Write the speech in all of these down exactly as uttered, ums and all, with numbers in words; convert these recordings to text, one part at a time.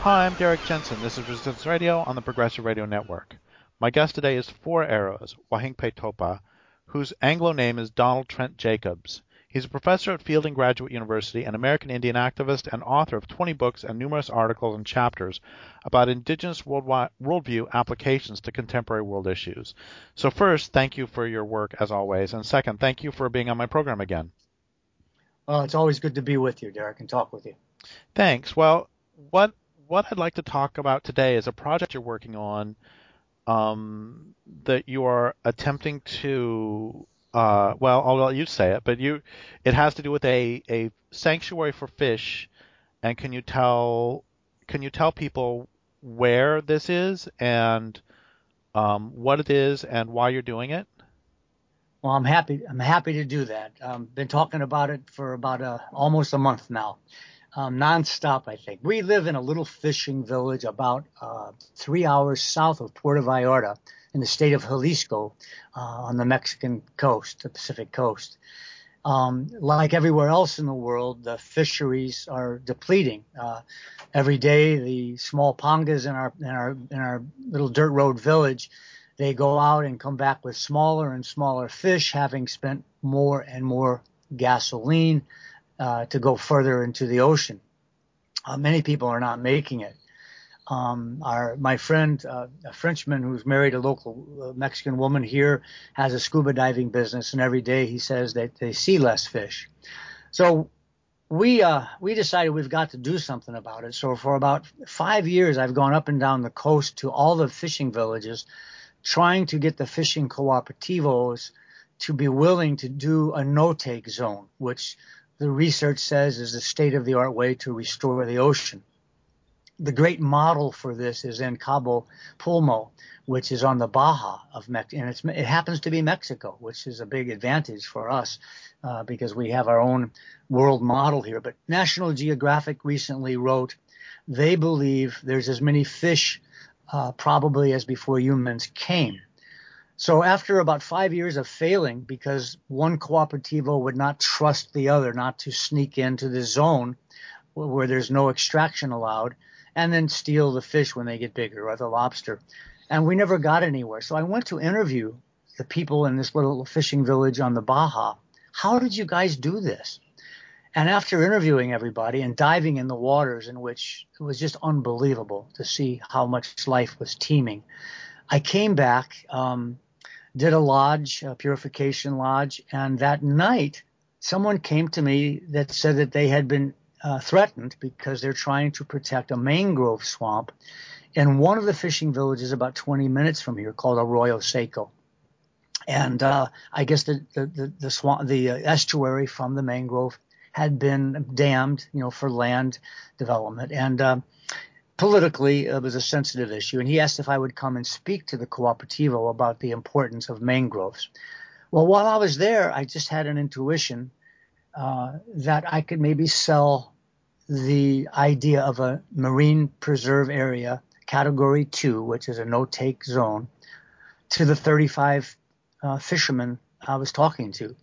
Hi, I'm Derek Jensen. This is Resistance Radio on the Progressive Radio Network. My guest today is Four Arrows, Wahingpe Topa, whose Anglo name is Donald Trent Jacobs. He's a professor at Fielding Graduate University, an American Indian activist, and author of twenty books and numerous articles and chapters about indigenous worldwide, worldview applications to contemporary world issues. So first, thank you for your work, as always, and second, thank you for being on my program again. Well, it's always good to be with you, Derek, and talk with you. Thanks. Well, what what I'd like to talk about today is a project you're working on um, that you are attempting to, uh, well, I'll let you say it, but you, it has to do with a, a sanctuary for fish. And can you tell can you tell people where this is and um, what it is and why you're doing it? Well, I'm happy. I'm happy to do that. Um, been talking about it for about uh, almost a month now. Um, nonstop, I think. We live in a little fishing village about uh, three hours south of Puerto Vallarta in the state of Jalisco uh, on the Mexican coast, the Pacific coast. Um, like everywhere else in the world, the fisheries are depleting. Uh, every day, the small pangas in our in our in our little dirt road village, they go out and come back with smaller and smaller fish, having spent more and more gasoline Uh, to go further into the ocean. Uh, many people are not making it. Um, our, my friend, uh, a Frenchman who's married a local uh, Mexican woman here, has a scuba diving business, and every day he says that they see less fish. So we uh, we decided we've got to do something about it. So for about five years, I've gone up and down the coast to all the fishing villages, trying to get the fishing cooperativos to be willing to do a no-take zone, which the research says is the state-of-the-art way to restore the ocean. The great model for this is in Cabo Pulmo, which is on the Baja of Mexico, and it's, it happens to be Mexico, which is a big advantage for us uh, because we have our own world model here. But National Geographic recently wrote they believe there's as many fish uh, probably as before humans came. So after about five years of failing, because one cooperativo would not trust the other not to sneak into the zone where there's no extraction allowed and then steal the fish when they get bigger or the lobster. And we never got anywhere. So I went to interview the people in this little fishing village on the Baja. How did you guys do this? And after interviewing everybody and diving in the waters in which it was just unbelievable to see how much life was teeming, I came back, um, did a lodge, a purification lodge, and that night someone came to me that said that they had been uh, threatened because they're trying to protect a mangrove swamp in one of the fishing villages about twenty minutes from here called Arroyo Seco. And uh, I guess the the the, the, swamp, the uh, estuary from the mangrove had been dammed, you know, for land development. And uh, politically, it was a sensitive issue, and he asked if I would come and speak to the Cooperativo about the importance of mangroves. Well, while I was there, I just had an intuition uh, that I could maybe sell the idea of a marine preserve area, category two, which is a no-take zone, to the thirty-five uh, fishermen I was talking to.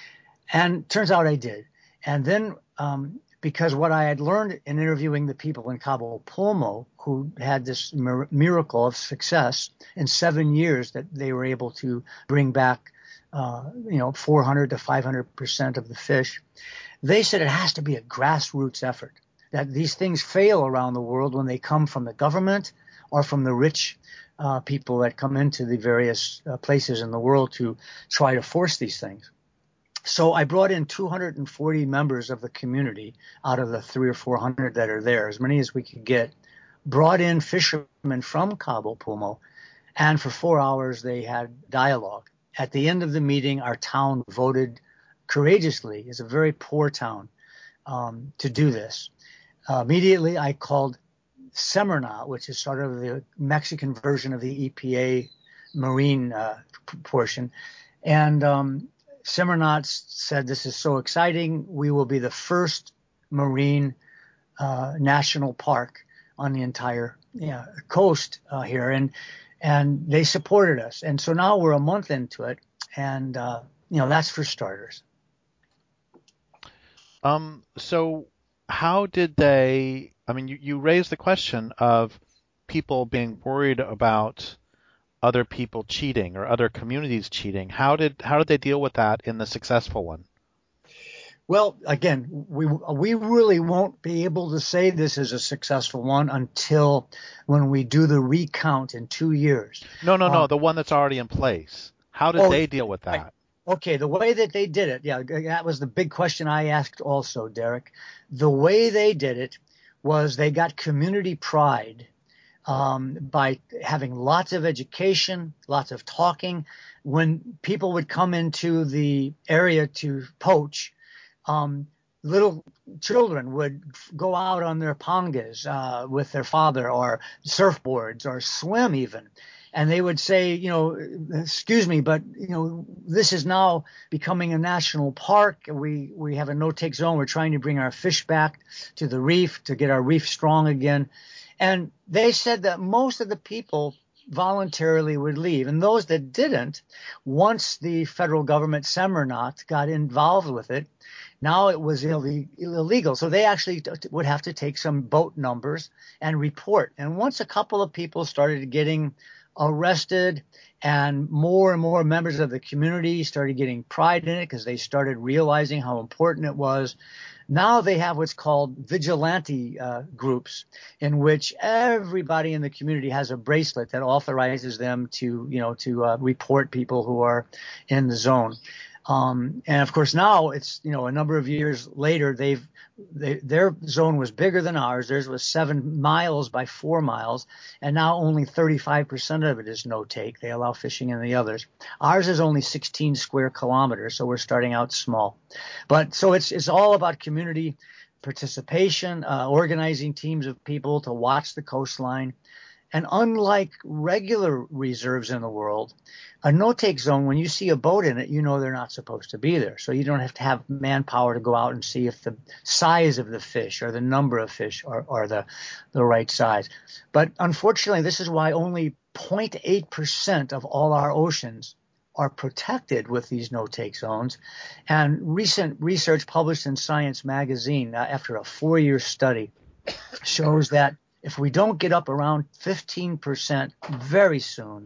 And turns out I did. And then um, because what I had learned in interviewing the people in Cabo Pulmo who had this mir- miracle of success in seven years that they were able to bring back, uh, you know, four hundred to five hundred percent of the fish, they said it has to be a grassroots effort, that these things fail around the world when they come from the government or from the rich uh, people that come into the various uh, places in the world to try to force these things. So I brought in two hundred forty members of the community out of the three or four hundred that are there, as many as we could get, brought in fishermen from Cabo Pulmo, and for four hours they had dialogue. At the end of the meeting, our town voted courageously, it's a very poor town, um, to do this. Uh, immediately I called Semarnat, which is sort of the Mexican version of the E P A marine uh, p- portion, and um, Semarnat said, this is so exciting. We will be the first marine uh, national park on the entire yeah, coast uh, here. And and they supported us. And so now we're a month into it. And, uh, you know, that's for starters. Um, so how did they I mean, you, you raised the question of people being worried about other people cheating or other communities cheating. How did how did they deal with that in the successful one? Well, again, we we really won't be able to say this is a successful one until when we do the recount in two years. No, no, no, Um, the one that's already in place. How did oh, they deal with right. that? Okay, the way that they did it, yeah, that was the big question I asked also, Derek. The way they did it was they got community pride um, by having lots of education, lots of talking. When people would come into the area to poach, um, little children would go out on their pangas uh, with their father or surfboards or swim even. And they would say, you know, excuse me, but, you know, this is now becoming a national park. We, we have a no-take zone. We're trying to bring our fish back to the reef to get our reef strong again. And they said that most of the people voluntarily would leave. And those that didn't, once the federal government, Semirnat, got involved with it, now it was Ill- illegal. So they actually t- would have to take some boat numbers and report. And once a couple of people started getting arrested and more and more members of the community started getting pride in it because they started realizing how important it was. Now they have what's called vigilante uh, groups in which everybody in the community has a bracelet that authorizes them to, you know, to uh, report people who are in the zone. Um, and of course now it's, you know, a number of years later, they've, they, their zone was bigger than ours. Theirs was seven miles by four miles. And now only thirty-five percent of it is no take. They allow fishing in the others. Ours is only sixteen square kilometers. So we're starting out small, but so it's, it's all about community participation, uh, organizing teams of people to watch the coastline. And unlike regular reserves in the world, a no-take zone, when you see a boat in it, you know they're not supposed to be there. So you don't have to have manpower to go out and see if the size of the fish or the number of fish are, are the, the right size. But unfortunately, this is why only zero point eight percent of all our oceans are protected with these no-take zones. And recent research published in Science magazine uh, after a four-year study shows that if we don't get up around fifteen percent very soon,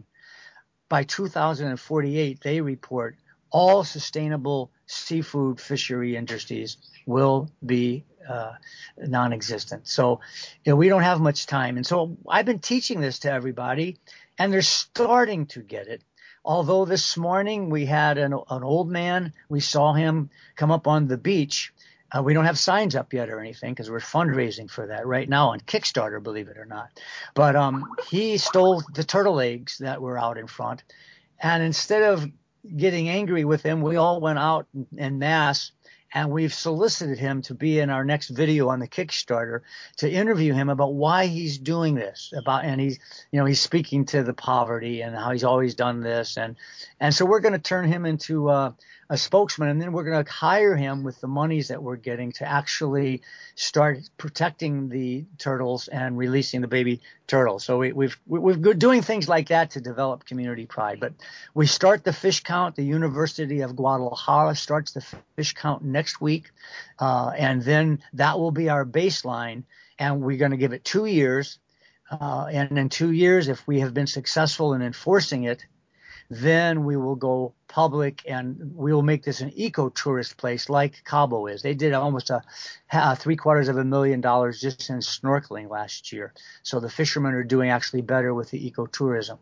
by two thousand forty-eight, they report all sustainable seafood fishery industries will be uh, non-existent. So, you know, we don't have much time. And so I've been teaching this to everybody, and they're starting to get it. Although this morning we had an, an old man, we saw him come up on the beach. Uh, we don't have signs up yet or anything because we're fundraising for that right now on Kickstarter, believe it or not. But um, he stole the turtle eggs that were out in front. And instead of getting angry with him, we all went out en masse, and we've solicited him to be in our next video on the Kickstarter to interview him about why he's doing this. About and he's, you know, he's speaking to the poverty and how he's always done this, and and so we're going to turn him into uh, a spokesman, and then we're going to hire him with the monies that we're getting to actually start protecting the turtles and releasing the baby turtles. So we, we've we've been doing things like that to develop community pride. But we start the fish count. The University of Guadalajara starts the fish count next week, uh, and then that will be our baseline. And we're going to give it two years. Uh, and in two years, if we have been successful in enforcing it, then we will go public and we will make this an eco-tourist place like Cabo is. They did almost a, a three quarters of a million dollars just in snorkeling last year. So the fishermen are doing actually better with the ecotourism.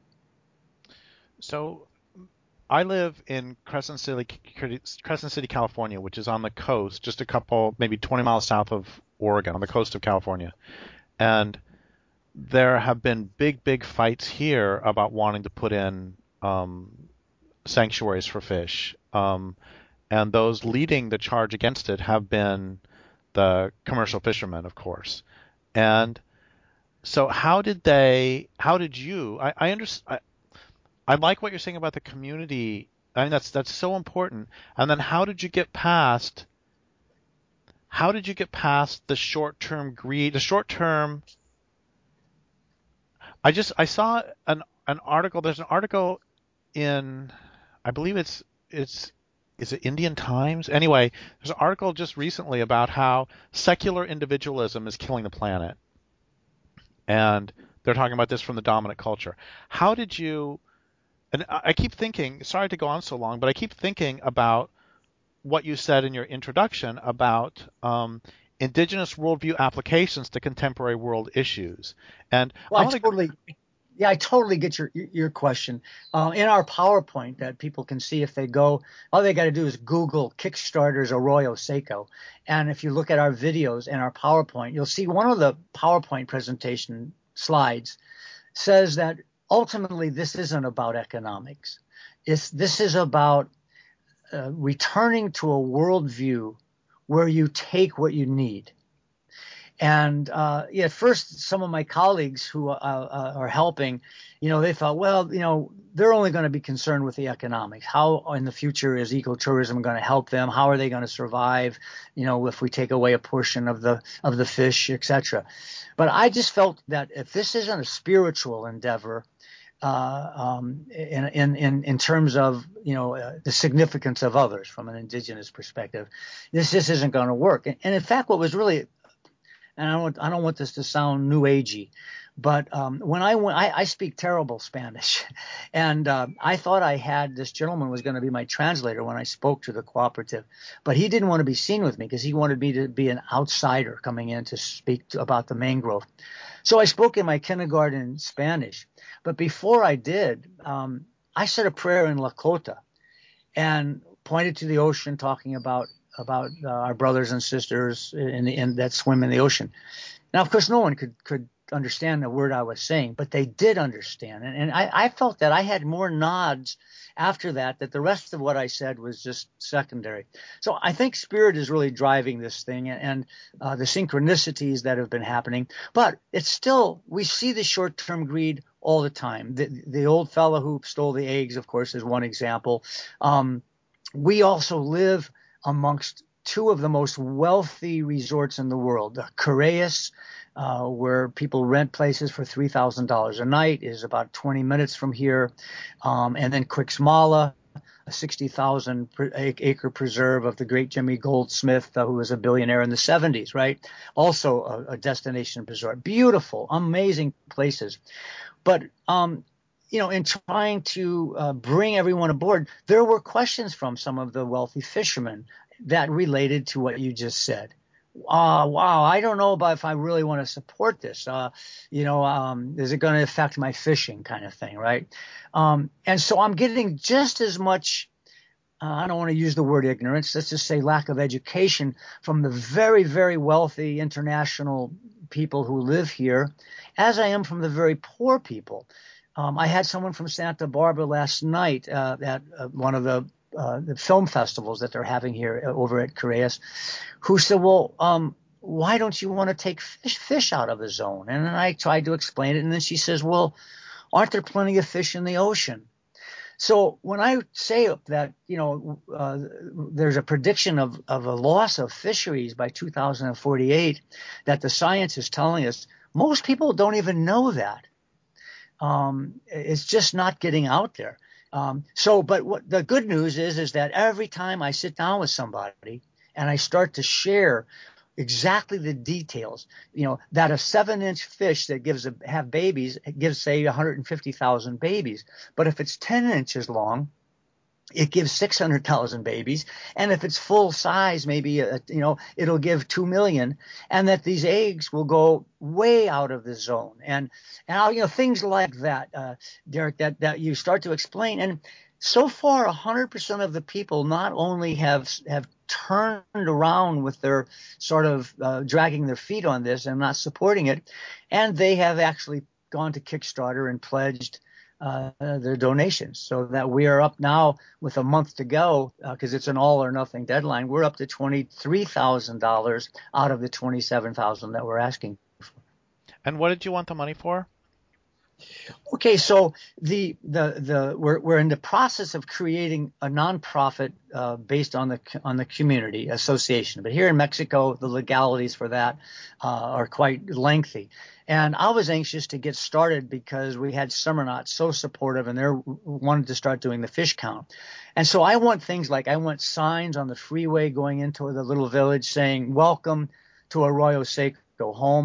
So I live in Crescent City, Crescent City, California, which is on the coast, just a couple, maybe twenty miles south of Oregon, on the coast of California. And there have been big, big fights here about wanting to put in um, sanctuaries for fish. Um, and those leading the charge against it have been the commercial fishermen, of course. And so how did they, how did you, I, I understand, I like what you're saying about the community. I mean, that's that's so important. And then how did you get past how did you get past the short-term greed, the short-term I just I saw an an article, there's an article in I believe it's it's is it Indian Times? Anyway, there's an article just recently about how secular individualism is killing the planet. and they're talking about this from the dominant culture. How did you? And I I keep thinking. Sorry to go on so long, but I keep thinking about what you said in your introduction about um, indigenous worldview applications to contemporary world issues. And Well, I I want to. totally, yeah, I totally get your your question. Uh, in our PowerPoint that people can see if they go, all they got to do is Google Kickstarter's Arroyo Seco, and if you look at our videos and our PowerPoint, you'll see one of the PowerPoint presentation slides says that ultimately this isn't about economics. It's this is about uh, returning to a worldview where you take what you need. And uh, yeah, at first, some of my colleagues who uh, uh, are helping, you know, they thought, well, you know, they're only going to be concerned with the economics. How in the future is ecotourism going to help them? How are they going to survive? You know, if we take away a portion of the of the fish, et cetera. But I just felt that if this isn't a spiritual endeavor, uh, um, in, in, in, in terms of, you know, uh, the significance of others from an indigenous perspective, this just isn't going to work. And, and in fact, what was really, and I don't want, I don't want this to sound new agey, but um, when I went, I, I speak terrible Spanish, and uh, I thought I had this gentleman was going to be my translator when I spoke to the cooperative, but he didn't want to be seen with me because he wanted me to be an outsider coming in to speak to, about the mangrove. So I spoke in my kindergarten Spanish, but before I did, um, I said a prayer in Lakota and pointed to the ocean, talking about about uh, our brothers and sisters in, the, in that swim in the ocean. Now, of course, no one could could understand the word I was saying, but they did understand, and, and I, I felt that I had more nods after that. That the rest of what I said was just secondary. So I think spirit is really driving this thing, and, and uh, the synchronicities that have been happening. But it's still, we see the short-term greed all the time. The, the old fellow who stole the eggs, of course, is one example. Um, we also live amongst two of the most wealthy resorts in the world. The Corrales, uh, where people rent places for three thousand dollars a night, is about twenty minutes from here. Um, and then Quixmala, a sixty thousand acre preserve of the great Jimmy Goldsmith, uh, who was a billionaire in the seventies, right? Also a, a destination resort. Beautiful, amazing places. But, um, you know, in trying to uh, bring everyone aboard, there were questions from some of the wealthy fishermen that related to what you just said. Uh, wow, I don't know about if I really want to support this. Uh, you know, um, is it going to affect my fishing kind of thing, right? Um, and so I'm getting just as much, uh, I don't want to use the word ignorance, let's just say lack of education from the very, very wealthy international people who live here, as I am from the very poor people. Um, I had someone from Santa Barbara last night uh, at uh, one of the Uh, the film festivals that they're having here over at Corrales, who said, well, um, why don't you want to take fish, fish out of the zone? And then I tried to explain it. And then she says, well, aren't there plenty of fish in the ocean? So when I say that, you know, uh, there's a prediction of, of a loss of fisheries by two thousand forty-eight that the science is telling us, most people don't even know that. Um, it's just not getting out there. Um, so, but what the good news is, is that every time I sit down with somebody and I start to share exactly the details, you know, that a seven inch fish that gives a, have babies, it gives say one hundred fifty thousand babies. But if it's ten inches long, it gives six hundred thousand babies. And if it's full size, maybe, uh, you know, it'll give two million, and that these eggs will go way out of the zone. And, and you know, things like that, uh, Derek, that, that you start to explain. And so far, one hundred percent of the people not only have, have turned around with their sort of uh, dragging their feet on this and not supporting it, and they have actually gone to Kickstarter and pledged Uh, their donations, so that we are up now with a month to go, because uh, it's an all or nothing deadline. We're up to twenty-three thousand dollars out of the twenty-seven thousand that we're asking for. And what did you want the money for? Okay, so the the the we're we're in the process of creating a nonprofit uh, based on the on the community association. But here in Mexico, the legalities for that uh, are quite lengthy. And I was anxious to get started because we had Summernauts so supportive, and they wanted to start doing the fish count. And so I want things like, I want signs on the freeway going into the little village saying, welcome to Arroyo Seco, home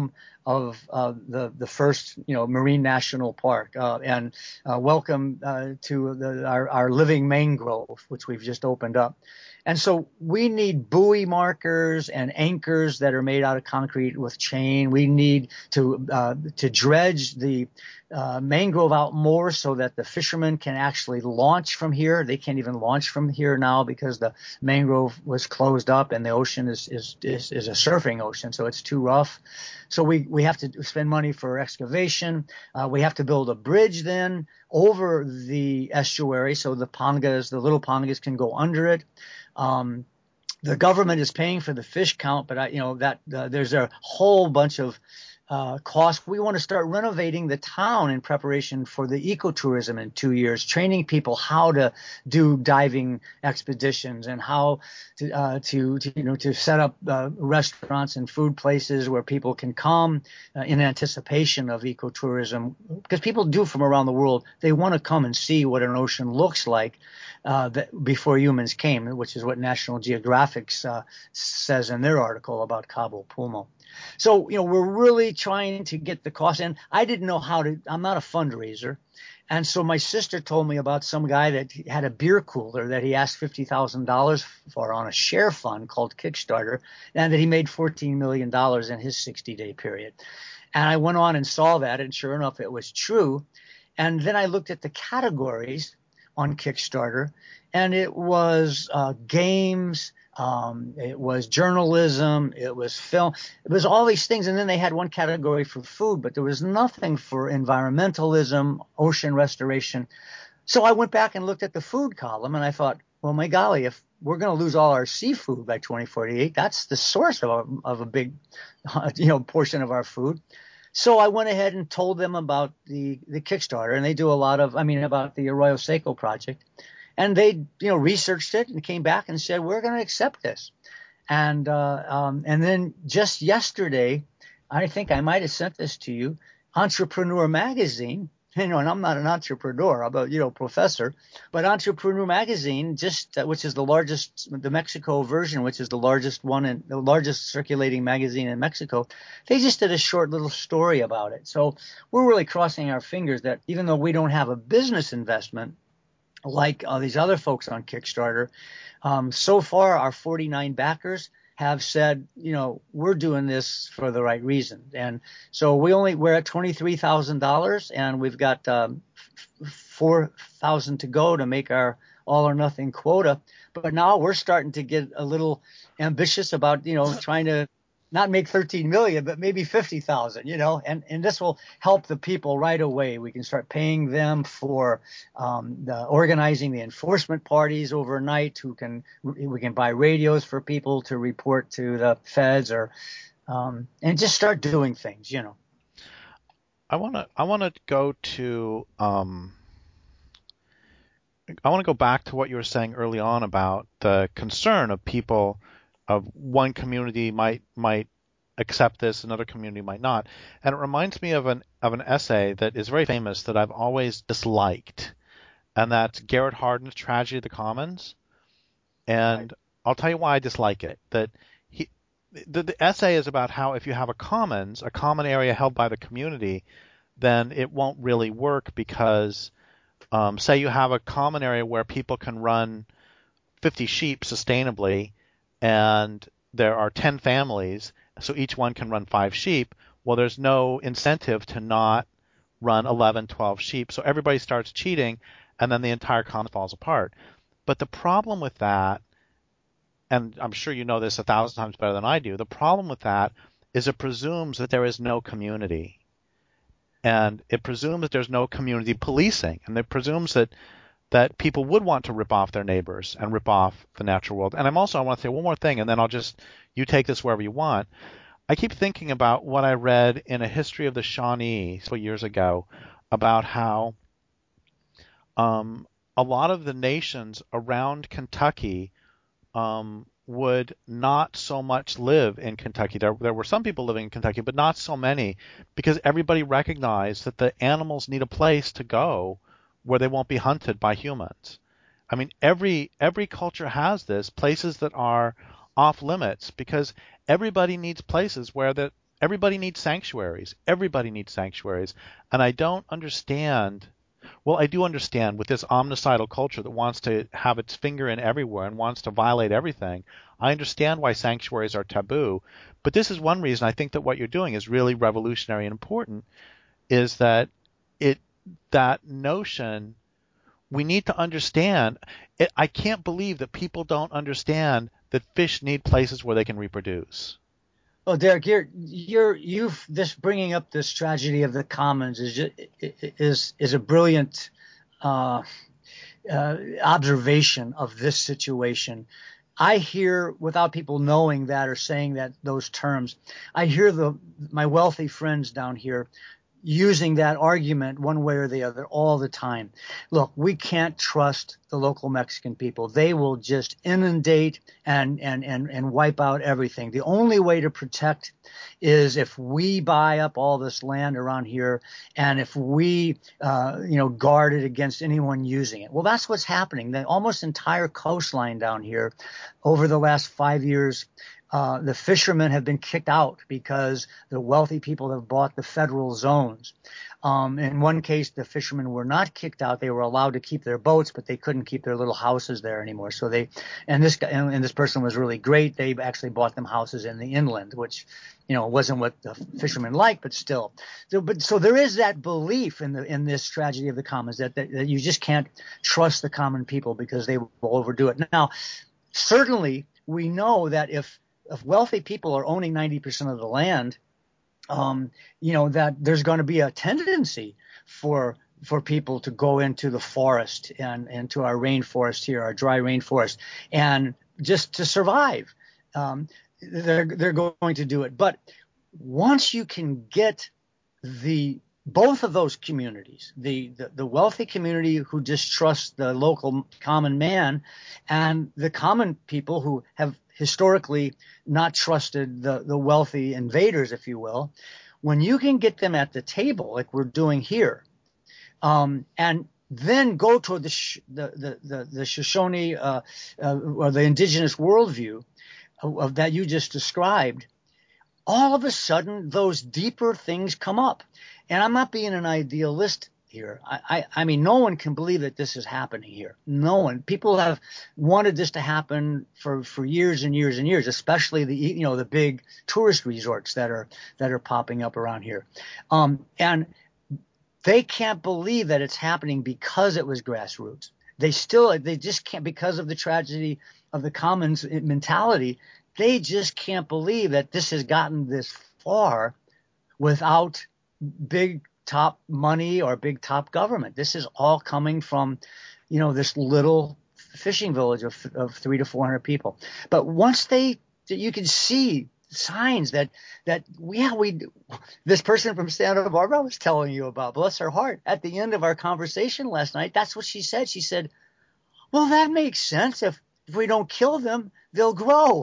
of uh, the the first you know marine national park, uh, and uh, welcome uh, to the, our our living mangrove, which we've just opened up. And so we need buoy markers and anchors that are made out of concrete with chain. We need to uh, to dredge the uh, mangrove out more so that the fishermen can actually launch from here. They can't even launch from here now because the mangrove was closed up and the ocean is is is, is a surfing ocean, so it's too rough. So we, we have to spend money for excavation. Uh, we have to build a bridge then over the estuary so the pangas, the little pangas, can go under it. Um, the government is paying for the fish count, but I, you know that uh, there's a whole bunch of uh, costs. We want to start renovating the town in preparation for the ecotourism in two years, training people how to do diving expeditions and how to, uh, to, to you know to set up uh, restaurants and food places where people can come uh, in anticipation of ecotourism, because people do from around the world. They want to come and see what an ocean looks like uh, that before humans came, which is what National Geographic uh, says in their article about Cabo Pulmo. So, you know, we're really trying to get the cost in. I didn't know how to, I'm not a fundraiser. And so my sister told me about some guy that had a beer cooler that he asked fifty thousand dollars for on a share fund called Kickstarter, and that he made fourteen million dollars in his sixty day period. And I went on and saw that, and sure enough, it was true. And then I looked at the categories on Kickstarter, and it was uh, games, Um, it was journalism, it was film, it was all these things. And then they had one category for food, but there was nothing for environmentalism, ocean restoration. So I went back and looked at the food column and I thought, well, my golly, if we're going to lose all our seafood by twenty forty-eight, that's the source of a, of a big, you know, portion of our food. So I went ahead and told them about the, the Kickstarter, and they do a lot of, I mean, about the Arroyo Seco project. And they, you know, researched it and came back and said, we're going to accept this. And uh, um, and then just yesterday, I think I might have sent this to you, Entrepreneur Magazine, you know, and I'm not an entrepreneur, I'm a, you know, professor, but Entrepreneur Magazine, just uh, which is the largest, the Mexico version, which is the largest one and the largest circulating magazine in Mexico, they just did a short little story about it. So we're really crossing our fingers that even though we don't have a business investment, like uh, these other folks on Kickstarter, um, so far our forty-nine backers have said, you know, we're doing this for the right reason. And so we only, we're at twenty-three thousand dollars and we've got um, four thousand to go to make our all or nothing quota. But now we're starting to get a little ambitious about, you know, trying to not make thirteen million, but maybe fifty thousand, you know, and, and this will help the people right away. We can start paying them for um, the organizing the enforcement parties overnight who can, we can buy radios for people to report to the feds or, um, and just start doing things, you know. I want to, I want to go to, um, I want to go back to what you were saying early on about the concern of people of one community might might accept this, another community might not. And it reminds me of an of an essay that is very famous that I've always disliked, and that's Garrett Hardin's Tragedy of the Commons. And right. I'll tell you why I dislike it. That he, the, the essay is about how if you have a commons, a common area held by the community, then it won't really work because, um, say you have a common area where people can run fifty sheep sustainably, and there are ten families, so each one can run five sheep. Well, there's no incentive to not run eleven, twelve sheep, so everybody starts cheating, and then the entire common falls apart. But the problem with that, and I'm sure you know this a thousand times better than I do, the problem with that is it presumes that there is no community. And it presumes that there's no community policing, and it presumes that that people would want to rip off their neighbors and rip off the natural world. And I'm also, I want to say one more thing, and then I'll just, you take this wherever you want. I keep thinking about what I read in A History of the Shawnee several years ago about how um, a lot of the nations around Kentucky um, would not so much live in Kentucky. There, there were some people living in Kentucky, but not so many, because everybody recognized that the animals need a place to go where they won't be hunted by humans. I mean, every every culture has this, places that are off limits, because everybody needs places where that Everybody needs sanctuaries. Everybody needs sanctuaries. And I don't understand. Well, I do understand with this omnicidal culture that wants to have its finger in everywhere and wants to violate everything. I understand why sanctuaries are taboo. But this is one reason I think that what you're doing is really revolutionary and important, is that it that notion we need to understand. It, I can't believe that people don't understand that fish need places where they can reproduce. Well, Derek, you're you're you've this bringing up this tragedy of the commons is just, is is a brilliant uh, uh, observation of this situation. I hear, without people knowing that or saying that those terms, I hear the my wealthy friends down here using that argument one way or the other all the time. Look, we can't trust the local Mexican people. They will just inundate and, and, and, and wipe out everything. The only way to protect is if we buy up all this land around here and if we, uh, you know, guard it against anyone using it. Well, that's what's happening. The almost entire coastline down here over the last five years, Uh, the fishermen have been kicked out because the wealthy people have bought the federal zones. Um, in one case, the fishermen were not kicked out; they were allowed to keep their boats, but they couldn't keep their little houses there anymore. So they, and this guy, and, and this person was really great. They actually bought them houses in the inland, which, you know, wasn't what the fishermen liked, but still. So, but so there is that belief in the in this tragedy of the commons that, that, that you just can't trust the common people because they will overdo it. Now, certainly, we know that if if wealthy people are owning ninety percent of the land, um, you know, that there's going to be a tendency for for people to go into the forest and into our rainforest here, our dry rainforest, and just to survive. Um, they're they're going to do it. But once you can get the both of those communities, the, the, the wealthy community who distrusts the local common man and the common people who have historically not trusted the, the wealthy invaders, if you will, when you can get them at the table like we're doing here, um, and then go toward the, the, the, the, the Shoshone uh, uh, or the indigenous worldview of, of that you just described, all of a sudden those deeper things come up. And I'm not being an idealist here. I, I, I mean, no one can believe that this is happening here. No one. People have wanted this to happen for, for years and years and years, especially the, you know, the big tourist resorts that are, that are popping up around here. Um, and they can't believe that it's happening because it was grassroots. They still, they just can't, because of the tragedy of the commons mentality, they just can't believe that this has gotten this far without big top money or big top government. This is all coming from, you know, this little fishing village of, of three to four hundred people. But once they, you can see signs that, that, yeah, we, this person from Santa Barbara was telling you about, bless her heart, at the end of our conversation last night, that's what she said. She said, well, that makes sense. If, if we don't kill them, they'll grow.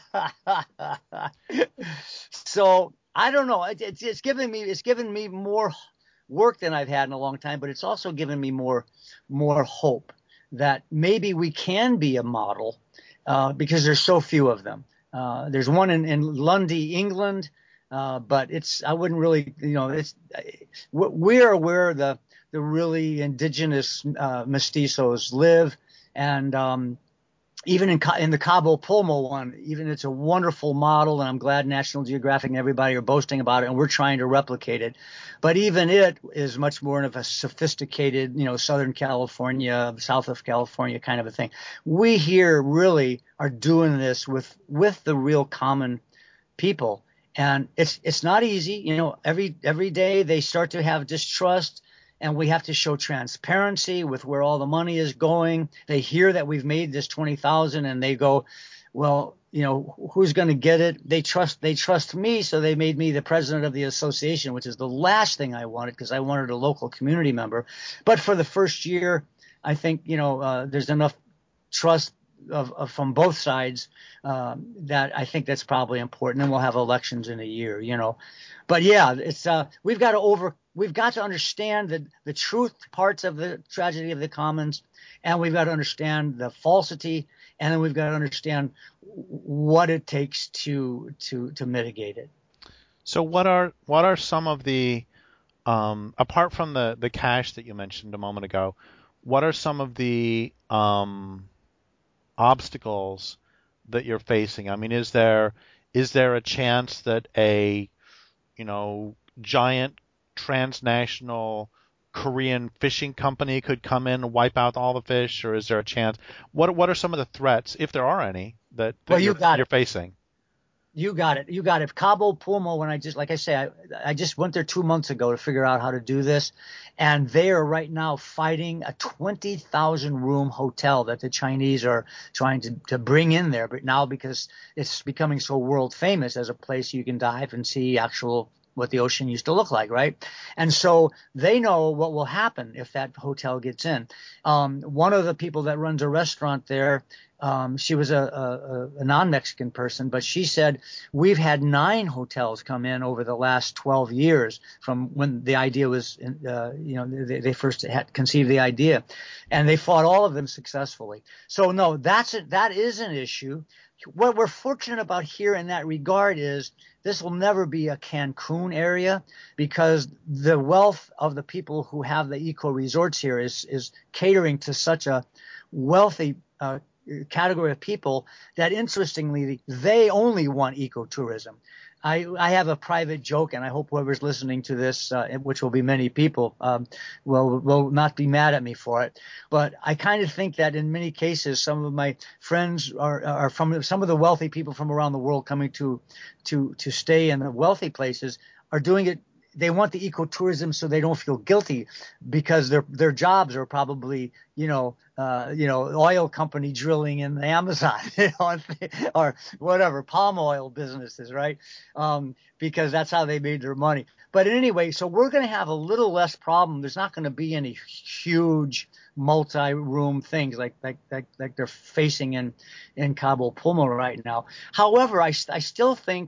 So I don't know. It, it's, it's given me, it's given me more work than I've had in a long time, but it's also given me more, more hope that maybe we can be a model, uh, because there's so few of them. Uh, there's one in, in Lundy, England, uh, but it's, I wouldn't really, you know, it's, we're where the, the really indigenous, uh, mestizos live. And, um, even in, in the Cabo Pulmo one, even it's a wonderful model, and I'm glad National Geographic and everybody are boasting about it, and we're trying to replicate it. But even it is much more of a sophisticated, you know, Southern California, south of California kind of a thing. We here really are doing this with with the real common people, and it's it's not easy. You know, every every day they start to have distrust. And we have to show transparency with where all the money is going. They hear that we've made this twenty thousand and they go, well, you know, who's going to get it? They trust, they trust me. So they made me the president of the association, which is the last thing I wanted because I wanted a local community member. But for the first year, I think, you know, uh, there's enough trust of, of from both sides um, that I think that's probably important. And we'll have elections in a year, you know. But yeah, it's uh, we've got to over we've got to understand the the truth parts of the tragedy of the commons, and we've got to understand the falsity, and then we've got to understand what it takes to to to mitigate it. So what are what are some of the um, apart from the the cash that you mentioned a moment ago, what are some of the um, obstacles that you're facing? I mean, is there is there a chance that a you know giant transnational Korean fishing company could come in and wipe out all the fish, or is there a chance? What what are some of the threats, if there are any, that, Well, that you you're got you're it. facing? You got it. You got it. Cabo Pulmo, when I just, like I say, I, I just went there two months ago to figure out how to do this. And they are right now fighting a twenty thousand room hotel that the Chinese are trying to, to bring in there. But now because it's becoming so world famous as a place you can dive and see actual what the ocean used to look like, right? And so they know what will happen if that hotel gets in. Um, one of the people that runs a restaurant there, um, she was a, a, a non-Mexican person, but she said, we've had nine hotels come in over the last twelve years from when the idea was, uh, you know, they, they first had conceived the idea, and they fought all of them successfully. So no, that's it. That is an issue. What we're fortunate about here in that regard is this will never be a Cancun area because the wealth of the people who have the eco resorts here is, is catering to such a wealthy uh, category of people that interestingly, they only want ecotourism. I, I have a private joke, and I hope whoever's listening to this, uh, which will be many people, um, will will not be mad at me for it. But I kind of think that in many cases, some of my friends are, are from some of the wealthy people from around the world coming to to to stay in the wealthy places are doing it. They want the ecotourism so they don't feel guilty because their their jobs are probably, you know, uh, you know, oil company drilling in the Amazon, you know, or whatever, palm oil businesses, right? Um, because that's how they made their money. But anyway, so we're going to have a little less problem. There's not going to be any huge multi-room things like like like, like they're facing in in Cabo Pulmo right now. However, I, I still think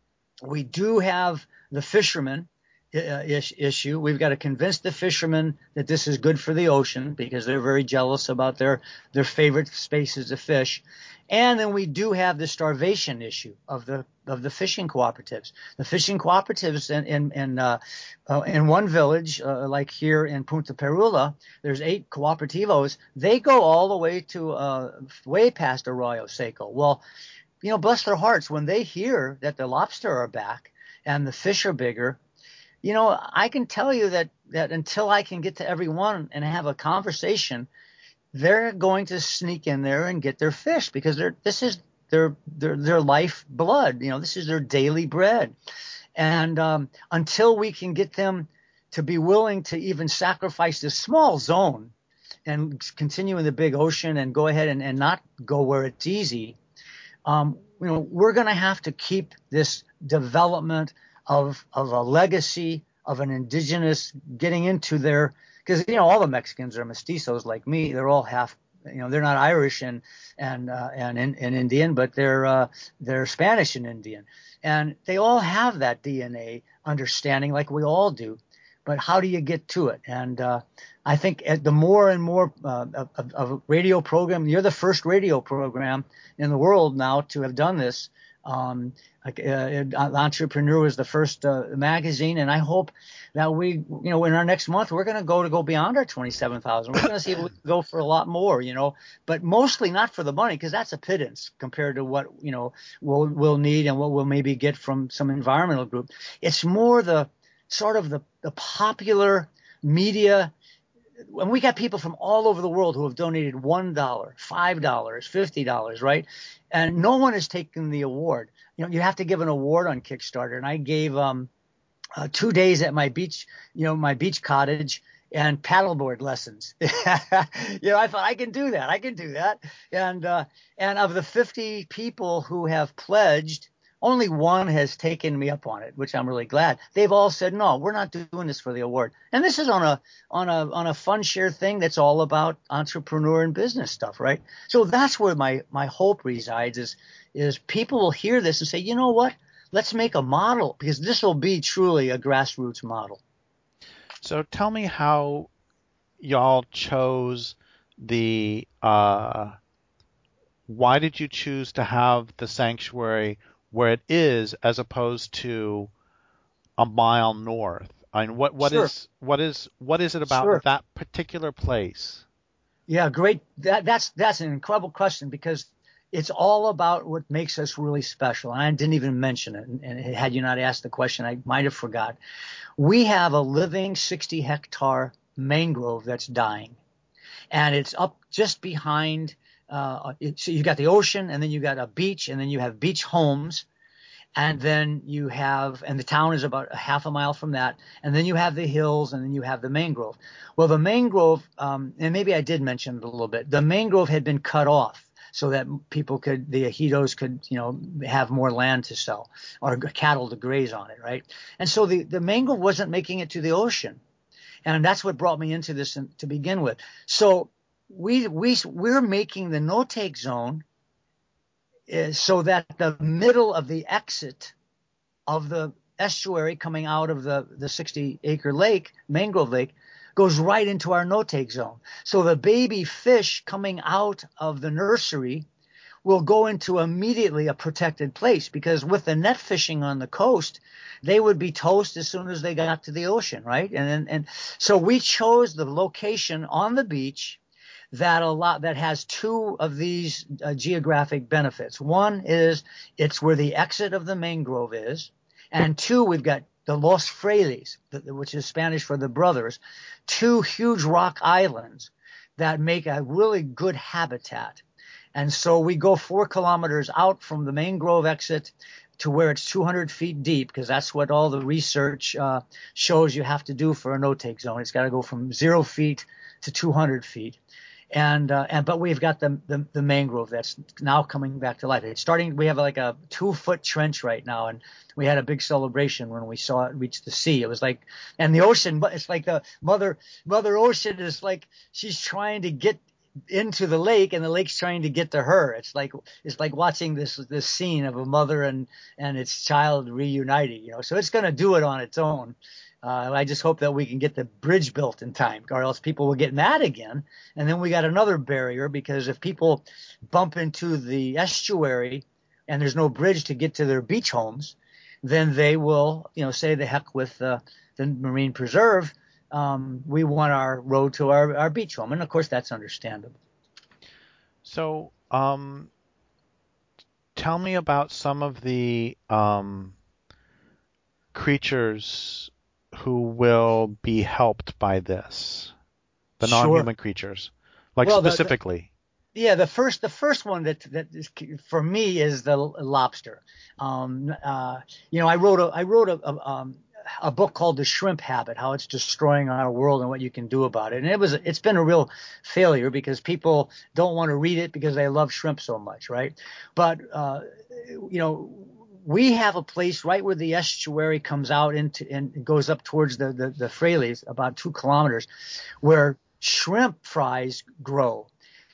we do have the fishermen uh, issue. We've got to convince the fishermen that this is good for the ocean because they're very jealous about their, their favorite spaces to fish. And then we do have the starvation issue of the of the fishing cooperatives. The fishing cooperatives in in in, uh, uh, in one village, uh, like here in Punta Perula, there's eight cooperativos. They go all the way to uh, way past Arroyo Seco. Well, you know, bless their hearts, when they hear that the lobster are back and the fish are bigger, you know, I can tell you that that until I can get to everyone and have a conversation, they're going to sneak in there and get their fish because they're this is their their their life blood. You know, this is their daily bread. And um, until we can get them to be willing to even sacrifice this small zone and continue in the big ocean and go ahead and, and not go where it's easy, um, you know, we're going to have to keep this development of of a legacy of an indigenous getting into their, because you know all the Mexicans are mestizos like me. They're all half, you know, they're not Irish and and uh, and, and Indian, but they're uh, they're Spanish and Indian, and they all have that D N A understanding like we all do. But how do you get to it? And uh, I think the more and more uh, of, of a radio program, you're the first radio program in the world now to have done this. Um, like, uh, Entrepreneur was the first uh, magazine, and I hope that we, you know, in our next month, we're going to go to go beyond our twenty-seven thousand. We're going to see if we can go for a lot more, you know, but mostly not for the money because that's a pittance compared to what, you know, we'll, we'll need and what we'll maybe get from some environmental group. It's more the sort of the, the popular media. And we got people from all over the world who have donated one dollar, five dollars, fifty dollars, right? And no one has taken the award. You know, you have to give an award on Kickstarter. And I gave um, uh, two days at my beach, you know, my beach cottage and paddleboard lessons. You know, I thought I can do that. I can do that. And uh, and of the fifty people who have pledged, only one has taken me up on it, which I'm really glad. They've all said, no, we're not doing this for the award. And this is on a on a on a fun share thing that's all about entrepreneur and business stuff, right? So that's where my my hope resides is is people will hear this and say, you know what? Let's make a model because this will be truly a grassroots model. So tell me how y'all chose the uh, why did you choose to have the sanctuary where it is as opposed to a mile north. I mean, what what Sure, is what is what is it about sure. that particular place? Yeah, great. That, that's that's an incredible question because it's all about what makes us really special. And I didn't even mention it. And, and had you not asked the question, I might have forgot. We have a living sixty hectare mangrove that's dying, and it's up just behind. Uh, it, so you got the ocean, and then you got a beach, and then you have beach homes, and then you have, and the town is about a half a mile from that, and then you have the hills, and then you have the mangrove. Well, the mangrove, um, and maybe I did mention it a little bit, the mangrove had been cut off so that people could, the ejidos could, you know, have more land to sell or cattle to graze on it, right? And so the, the mangrove wasn't making it to the ocean. And that's what brought me into this to begin with. So we, we, we're making the no-take zone is so that the middle of the exit of the estuary coming out of the, the sixty acre lake, mangrove lake, goes right into our no-take zone. So the baby fish coming out of the nursery will go into immediately a protected place because with the net fishing on the coast, they would be toast as soon as they got to the ocean, right? And and, and so we chose the location on the beach that a lot that has two of these uh, geographic benefits. One is it's where the exit of the mangrove is, and two, we've got the Los Frailes, which is Spanish for the brothers, two huge rock islands that make a really good habitat. And so we go four kilometers out from the mangrove exit to where it's two hundred feet deep, because that's what all the research uh, shows you have to do for a no-take zone. It's got to go from zero feet to two hundred feet. And, uh, and, but we've got the, the, the mangrove that's now coming back to life. It's starting, we have like a two foot trench right now. And we had a big celebration when we saw it reach the sea. It was like, and the ocean, but it's like the mother, mother ocean is like, she's trying to get into the lake and the lake's trying to get to her. It's like, it's like watching this, this scene of a mother and, and its child reuniting, you know, so it's going to do it on its own. Uh, I just hope that we can get the bridge built in time, or else people will get mad again. And then we got another barrier, because if people bump into the estuary and there's no bridge to get to their beach homes, then they will, you know, say the heck with uh, the marine preserve. Um, we want our road to our, our beach home. And of course, that's understandable. So, um, tell me about some of the um, creatures who will be helped by this, the Sure. non-human creatures, like Well, the, the specifically. Yeah, the first the first one that that is, for me is the lobster. Um, uh, you know, I wrote a I wrote a, a um a book called The Shrimp Habit: How It's Destroying Our World and What You Can Do About it. And it was it's been a real failure because people don't want to read it because they love shrimp so much, right? But uh, you know, we have a place right where the estuary comes out into and goes up towards the the, the Frailes, about two kilometers, where shrimp fries grow.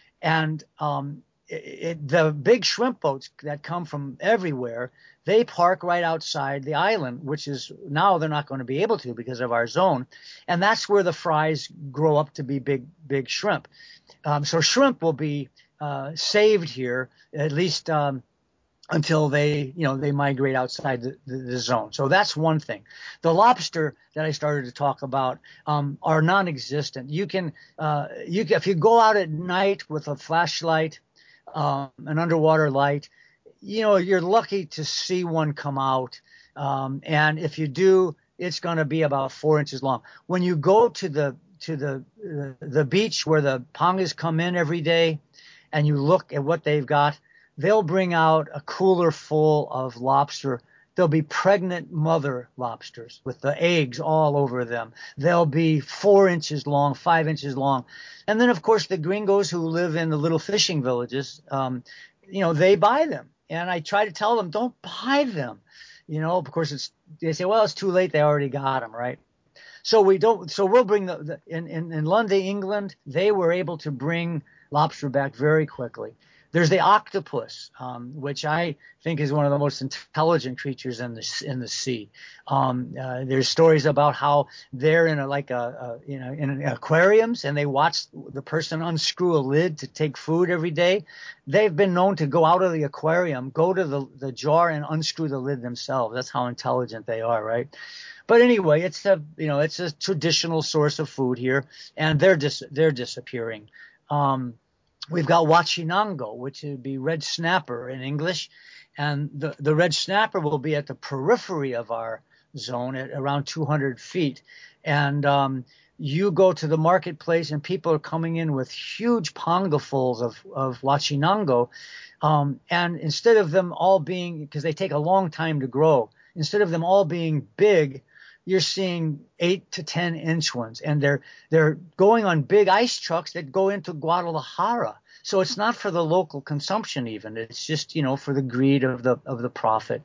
And um, it, it, the big shrimp boats that come from everywhere, they park right outside the island, which is now they're not going to be able to because of our zone. And that's where the fries grow up to be big, big shrimp. Um, so shrimp will be uh, saved here, at least um, until they, you know, they migrate outside the, the, the zone. So that's one thing. The lobster that I started to talk about um, are non-existent. You can, uh, you can, if you go out at night with a flashlight, um, an underwater light, you know, you're lucky to see one come out. Um, and if you do, it's going to be about four inches long. When you go to the to the uh, the beach where the pangas come in every day, and you look at what they've got, they'll bring out a cooler full of lobster. There'll be pregnant mother lobsters with the eggs all over them. They'll be four inches long, five inches long. And then, of course, the gringos who live in the little fishing villages, um, you know, they buy them. And I try to tell them, don't buy them. You know, of course, it's they say, well, it's too late. They already got them, right? So we don't. So we'll bring the, the in, in in London, England. They were able to bring lobster back very quickly. There's the octopus, um, which I think is one of the most intelligent creatures in the in the sea. Um, uh, there's stories about how they're in a like a, a you know in aquariums and they watch the person unscrew a lid to take food every day. They've been known to go out of the aquarium, go to the the jar and unscrew the lid themselves. That's how intelligent they are, right? But anyway, it's a you know it's a traditional source of food here, and they're dis- they're disappearing. Um, we've got Huachinango, which would be red snapper in English, and the the red snapper will be at the periphery of our zone at around two hundred feet, and um, you go to the marketplace and people are coming in with huge pongafuls of of Huachinango, um, and instead of them all being, because they take a long time to grow, instead of them all being big, you're seeing eight to ten inch ones, and they're they're going on big ice trucks that go into Guadalajara. So it's not for the local consumption even. It's just, you know, for the greed of the of the profit.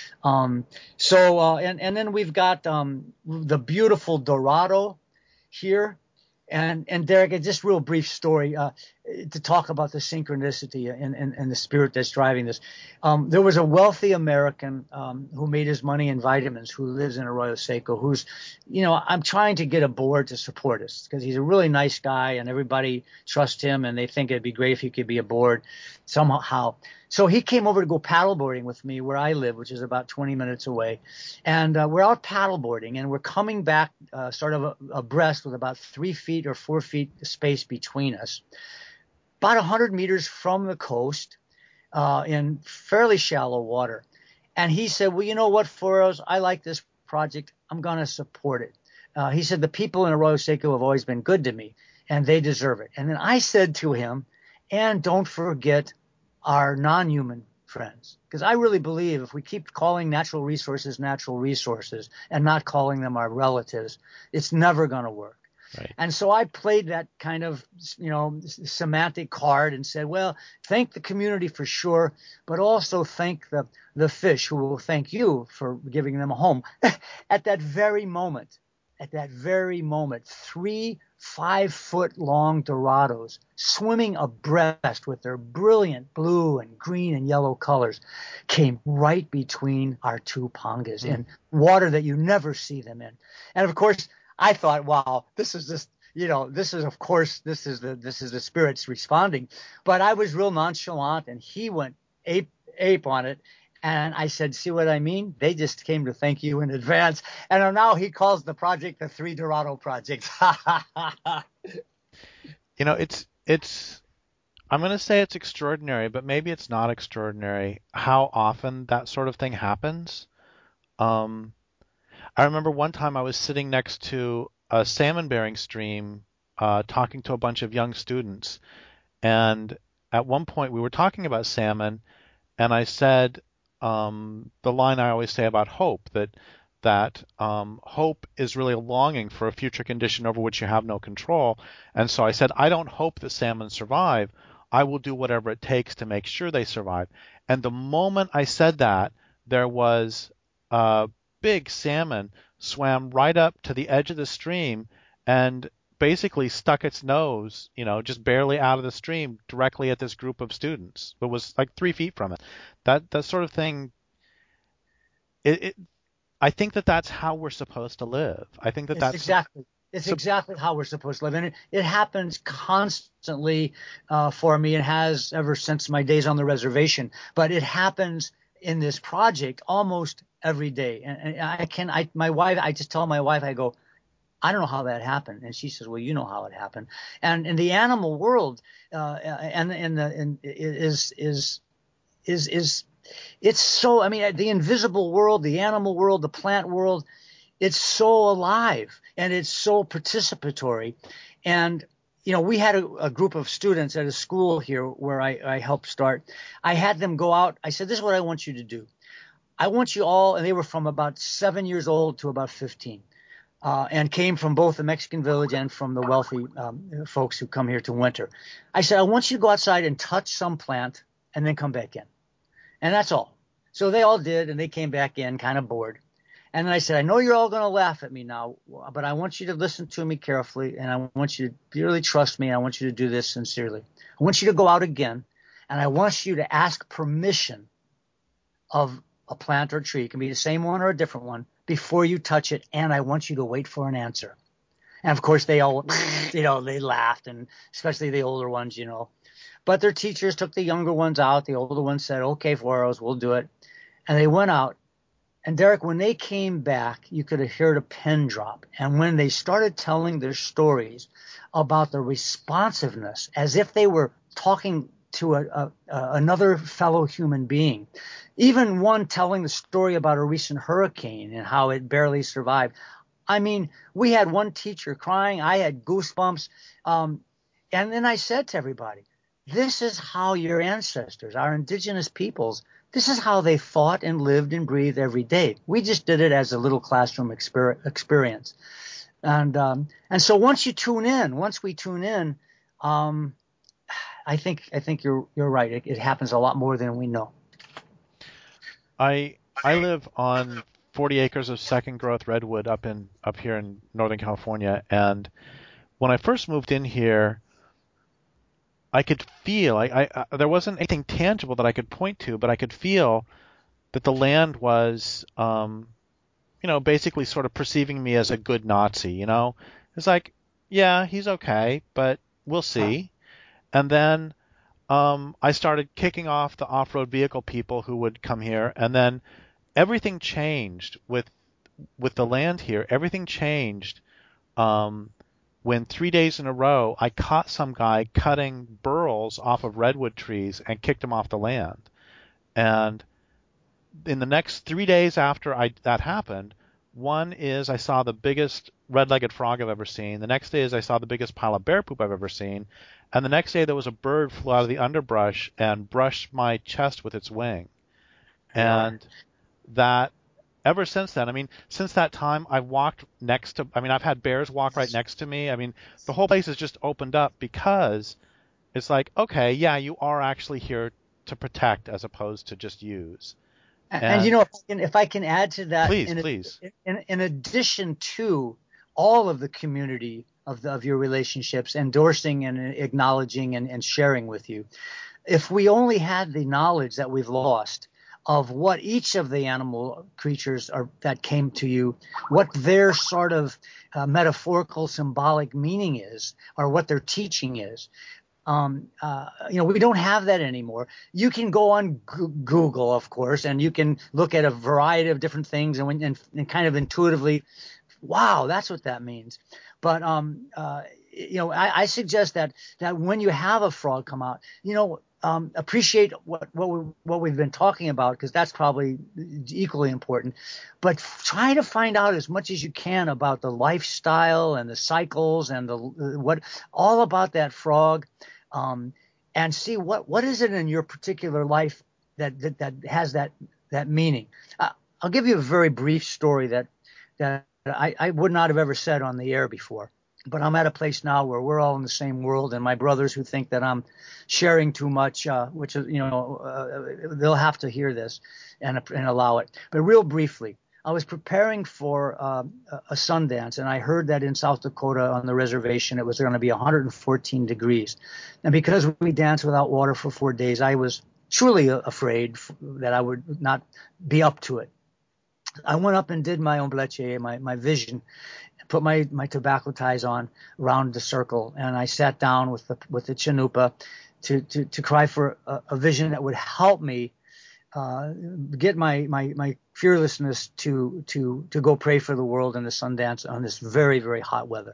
Um, so uh, and and then we've got um, the beautiful Dorado here. And and Derek, a just real brief story uh, to talk about the synchronicity and, and, and the spirit that's driving this. Um, there was a wealthy American um, who made his money in vitamins, who lives in Arroyo Seco, who's, you know, I'm trying to get a board to support us because he's a really nice guy and everybody trusts him and they think it'd be great if he could be a board somehow. So he came over to go paddleboarding with me where I live, which is about twenty minutes away. And uh, we're out paddleboarding and we're coming back uh, sort of a, abreast with about three feet or four feet space between us, about one hundred meters from the coast uh, in fairly shallow water. And he said, well, you know what, Foros, I like this project. I'm going to support it. Uh, he said, the people in Arroyo Seco have always been good to me and they deserve it. And then I said to him, and don't forget our non-human friends, because I really believe if we keep calling natural resources natural resources and not calling them our relatives, it's never going to work. Right. And so I played that kind of, you know, semantic card and said, well, thank the community for sure, but also thank the the fish who will thank you for giving them a home. At that very moment, at that very moment, three five-foot-long Dorados swimming abreast with their brilliant blue and green and yellow colors came right between our two pongas mm. in water that you never see them in. And of course, I thought, wow, this is just, you know, this is, of course, this is the this is the spirits responding. But I was real nonchalant, and he went ape ape on it. And I said, see what I mean? They just came to thank you in advance. And now he calls the project the Three Dorado Project. You know, it's, it's, I'm going to say it's extraordinary, but maybe it's not extraordinary how often that sort of thing happens. Um, I remember one time I was sitting next to a salmon-bearing stream uh, talking to a bunch of young students. And at one point we were talking about salmon, and I said, Um, the line I always say about hope, that that um, hope is really a longing for a future condition over which you have no control. And so I said, I don't hope that salmon survive. I will do whatever it takes to make sure they survive. And the moment I said that, there was a big salmon swam right up to the edge of the stream and basically stuck its nose, you know, just barely out of the stream directly at this group of students. It was like three feet from it. That that sort of thing. It, it I think that that's how we're supposed to live. I think that it's that's exactly it's so, exactly how we're supposed to live, and it, it happens constantly uh, for me. It has ever since my days on the reservation, but it happens in this project almost every day. And, and I can, I my wife, I just tell my wife, I go, I don't know how that happened. And she says, well, you know how it happened. And in the animal world, uh, and, and the, and is, is, is, is, it's so, I mean, the invisible world, the animal world, the plant world, it's so alive and it's so participatory. And, you know, we had a, a group of students at a school here where I, I helped start. I had them go out. I said, this is what I want you to do. I want you all, and they were from about seven years old to about fifteen. Uh, and came from both the Mexican village and from the wealthy um, folks who come here to winter. I said, I want you to go outside and touch some plant and then come back in. And that's all. So they all did, and they came back in kind of bored. And then I said, I know you're all going to laugh at me now, but I want you to listen to me carefully, and I want you to really trust me, and I want you to do this sincerely. I want you to go out again, and I want you to ask permission of a plant or tree. It can be the same one or a different one, before you touch it, and I want you to wait for an answer. And of course they all, you know, they laughed, and especially the older ones, you know. But their teachers took the younger ones out. The older ones said, okay, Foros, we'll do it. And they went out, And Derek, when they came back, you could have heard a pin drop. And when they started telling their stories about the responsiveness, as if they were talking to a, a, a, another fellow human being, even one telling the story about a recent hurricane and how it barely survived. I mean, we had one teacher crying. I had goosebumps. Um, and then I said to everybody, this is how your ancestors, our indigenous peoples, this is how they fought and lived and breathed every day. We just did it as a little classroom exper- experience. And um, and so once you tune in, once we tune in, um, I think I think you're you're right. It, it happens a lot more than we know. I I live on forty acres of second growth redwood up in up here in Northern California, and when I first moved in here, I could feel I, I, I there wasn't anything tangible that I could point to, but I could feel that the land was, um, you know, basically sort of perceiving me as a good Nazi. You know, it's like, yeah, he's okay, but we'll see. And then um, I started kicking off the off-road vehicle people who would come here, and then everything changed with with the land here. Everything changed um, when three days in a row I caught some guy cutting burls off of redwood trees and kicked him off the land. And in the next three days after I, that happened, one is I saw the biggest red-legged frog I've ever seen. The next day is I saw the biggest pile of bear poop I've ever seen. And the next day there was a bird flew out of the underbrush and brushed my chest with its wing. And that ever since then, I mean, since that time, I've walked next to, I mean, I've had bears walk right next to me. I mean, the whole place has just opened up because it's like, okay, yeah, you are actually here to protect as opposed to just use. And, And, and you know, if I can, if I can add to that, please, in, please. in, in addition to all of the community of, the, of your relationships endorsing and acknowledging and, and sharing with you, if we only had the knowledge that we've lost of what each of the animal creatures are that came to you, what their sort of uh, metaphorical, symbolic meaning is, or what their teaching is. Um, uh, you know, we don't have that anymore. You can go on G- Google, of course, and you can look at a variety of different things and, and, and kind of intuitively, wow, that's what that means. But, um, uh, you know, I, I suggest that that when you have a frog come out, you know, um, appreciate what what, we, what we've been talking about, because that's probably equally important. But try to find out as much as you can about the lifestyle and the cycles and the what all about that frog. Um, and see what, what is it in your particular life that, that, that has that, that meaning. Uh, I'll give you a very brief story that, that I, I would not have ever said on the air before, but I'm at a place now where we're all in the same world, and my brothers who think that I'm sharing too much, uh, which is, you know, uh, they'll have to hear this and, and allow it. But real briefly, I was preparing for uh, a Sundance, and I heard that in South Dakota on the reservation it was going to be one hundred fourteen degrees. And because we danced without water for four days, I was truly afraid that I would not be up to it. I went up and did my ombleche, my, my vision, put my, my tobacco ties on around the circle, and I sat down with the with the chanupa to, to, to cry for a, a vision that would help me Uh, get my, my, my fearlessness to, to, to go pray for the world in the Sundance on this very, very hot weather.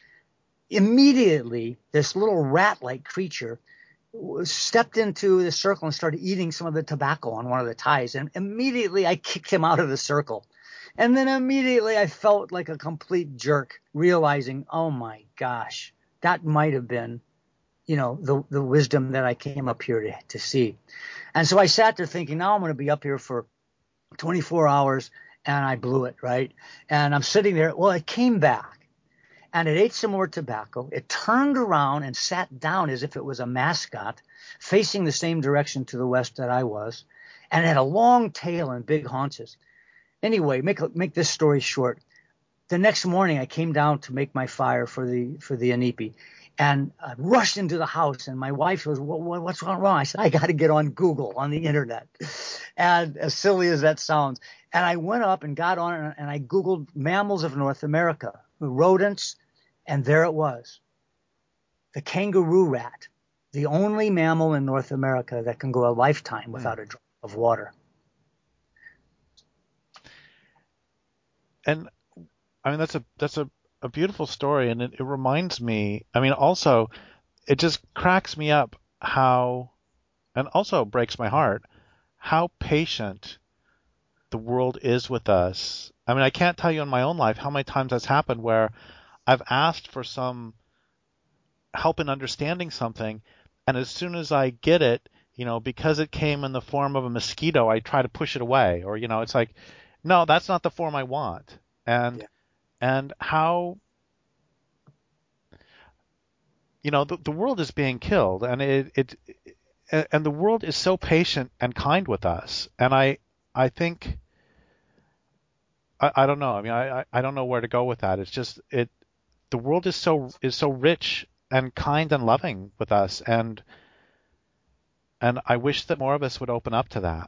Immediately, this little rat-like creature stepped into the circle and started eating some of the tobacco on one of the ties. And immediately I kicked him out of the circle. And then immediately I felt like a complete jerk, realizing, oh my gosh, that might have been, you know, the, the wisdom that I came up here to, to see. And so I sat there thinking, now I'm going to be up here for twenty-four hours, and I blew it, right? And I'm sitting there. Well, it came back, and it ate some more tobacco. It turned around and sat down as if it was a mascot, facing the same direction to the west that I was, and it had a long tail and big haunches. Anyway, make make this story short. The next morning, I came down to make my fire for the for the inipi, and I rushed into the house. And my wife goes, what, what, "What's wrong?" I said, "I got to get on Google, on the internet." And as silly as that sounds, and I went up and got on it, and I Googled mammals of North America, rodents, and there it was, the kangaroo rat, the only mammal in North America that can go a lifetime without a drop of water. and I mean that's a that's a, a beautiful story, and it, it reminds me. I mean, also it just cracks me up how, and also breaks my heart, how patient the world is with us. I mean, I can't tell you in my own life how many times that's happened where I've asked for some help in understanding something, and as soon as I get it, you know, because it came in the form of a mosquito, I try to push it away, or you know, it's like, no, that's not the form I want. And Yeah. and how, you know, the, the world is being killed, and it, it and the world is so patient and kind with us, and I I think I, I don't know. I mean, I, I I don't know where to go with that. It's just it the world is so is so rich and kind and loving with us, and and I wish that more of us would open up to that.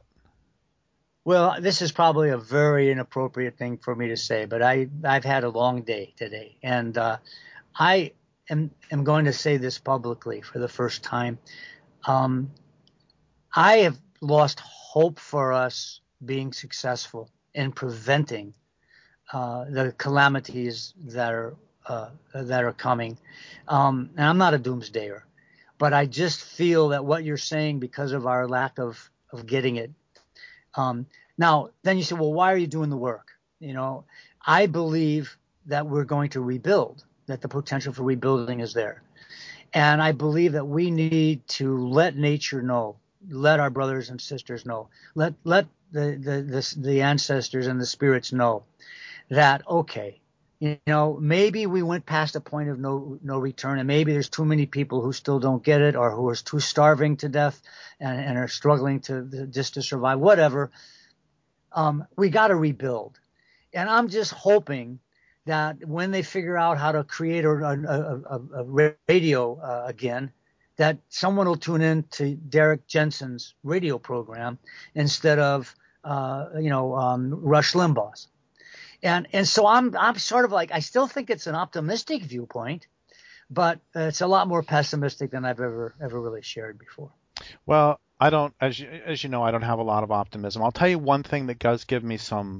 Well, this is probably a very inappropriate thing for me to say, but I I've had a long day today, and uh, I am am going to say this publicly for the first time. Um, I have lost hope for us being successful in preventing uh, the calamities that are uh, that are coming. Um, and I'm not a doomsdayer, but I just feel that what you're saying, because of our lack of of getting it. Um, now, then you say, well, why are you doing the work? You know, I believe that we're going to rebuild, that the potential for rebuilding is there. And I believe that we need to let nature know, let our brothers and sisters know, let let the the the, the ancestors and the spirits know that, okay, you know, maybe we went past a point of no no return, and maybe there's too many people who still don't get it, or who are too starving to death and, and are struggling to just to survive, whatever. Um, we got to rebuild, and I'm just hoping that when they figure out how to create a, a, a, a radio uh, again, that someone will tune in to Derek Jensen's radio program instead of uh, you know um, Rush Limbaugh's. And and so I'm I'm sort of like, I still think it's an optimistic viewpoint, but it's a lot more pessimistic than I've ever ever really shared before. Well, I don't, as you, as you know, I don't have a lot of optimism. I'll tell you one thing that does give me some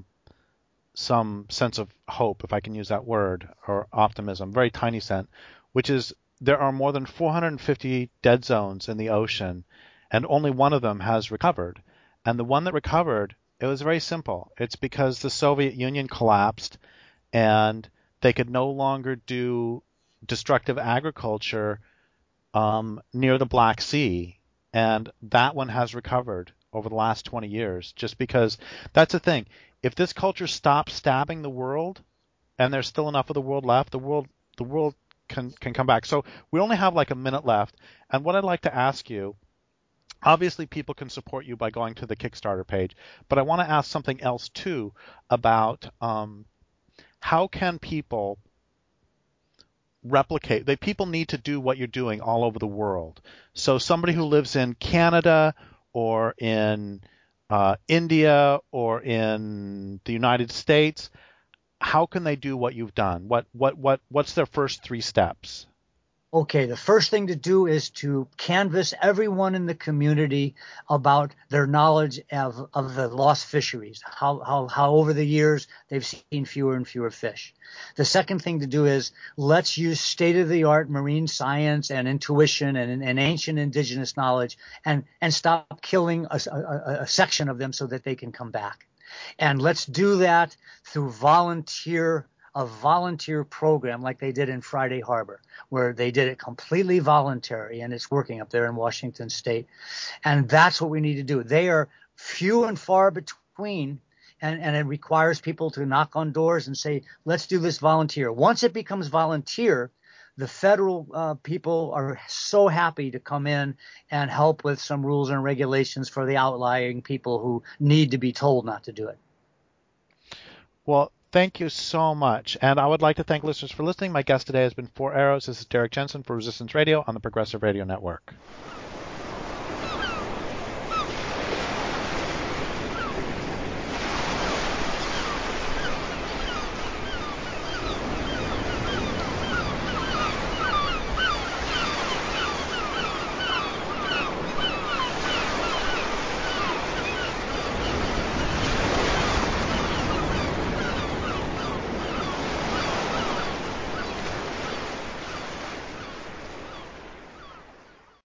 some sense of hope, if I can use that word, or optimism, very tiny sense, which is there are more than four hundred fifty dead zones in the ocean, and only one of them has recovered. And the one that recovered, it was very simple. It's because the Soviet Union collapsed, and they could no longer do destructive agriculture um, near the Black Sea, and that one has recovered over the last twenty years. Just because that's the thing. If this culture stops stabbing the world, and there's still enough of the world left, the world the world can can come back. So we only have like a minute left, and what I'd like to ask you. Obviously, people can support you by going to the Kickstarter page, but I want to ask something else too about um, how can people replicate they people need to do what you're doing all over the world. So somebody who lives in Canada or in uh, India or in the United States, how can they do what you've done? What what what what's their first three steps? Okay, the first thing to do is to canvass everyone in the community about their knowledge of, of the lost fisheries, how, how, how over the years they've seen fewer and fewer fish. The second thing to do is let's use state-of-the-art marine science and intuition and, and ancient indigenous knowledge, and, and stop killing a, a, a section of them so that they can come back. And let's do that through volunteer a volunteer program like they did in Friday Harbor, where they did it completely voluntary, and it's working up there in Washington State. And that's what we need to do. They are few and far between, and, and it requires people to knock on doors and say, let's do this volunteer. Once it becomes volunteer, the federal uh, people are so happy to come in and help with some rules and regulations for the outlying people who need to be told not to do it. Well, thank you so much. And I would like to thank listeners for listening. My guest today has been Four Arrows. This is Derek Jensen for Resistance Radio on the Progressive Radio Network.